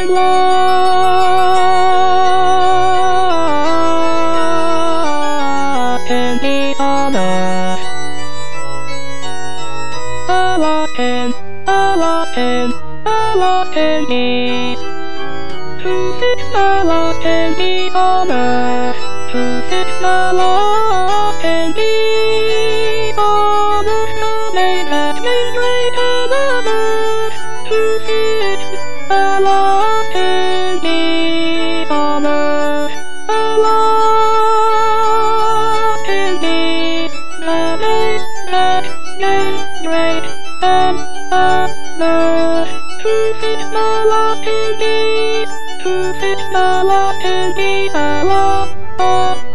and lost in the other. Lost in me. To fix the lost in the other. To fix the lost in the other. To make that great another. To fix the lost in the other. The lost in the make that great another. To fix the lost in me, to fix the lost in me, the lost.